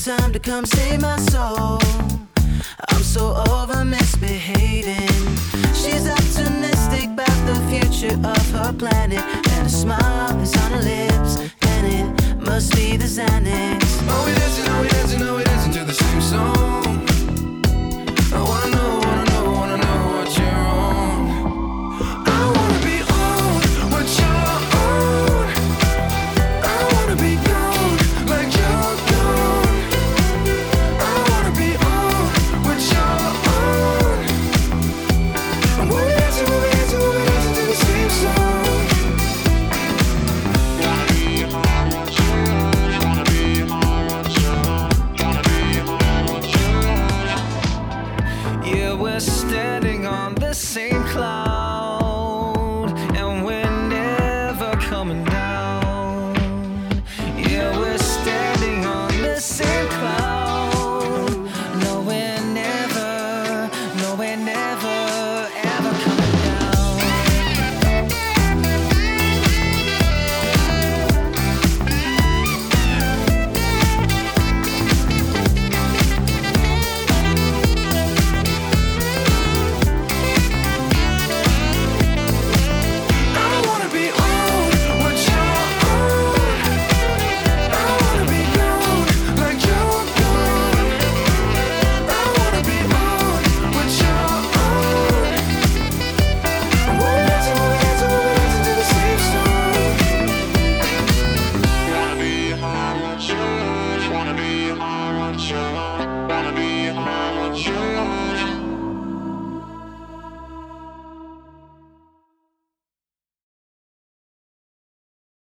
time to come save my soul. I'm so over misbehaving. She's optimistic about the future of her planet, and a smile is on her lips, and it must be the Xanax. Oh, we dancing, oh, we dancing, oh, we dancing to the same song. I wanna know, wanna know, wanna know what you're on. I wanna be on what you're on. I wanna be gone like you're gone. I wanna be on what you're on. And we'll be dancing, we'll be dancing, we'll be dancing to the same song. Wanna be on what you're on. Wanna be on what you're on. Wanna be on what you're on. Yeah, we're standing on the same cloud, and we're never coming down. Yeah, we're standing on the same cloud. No, we're never, no, we're never, ever coming down. I wanna be on what you're on. I wanna be gone like you're gone. I wanna be on what you're on. And we'll be dancing, we'll be dancing, we'll be dancing to the same song. Wanna be on what you're on. Wanna be on what you're on. Wanna be on what you're on.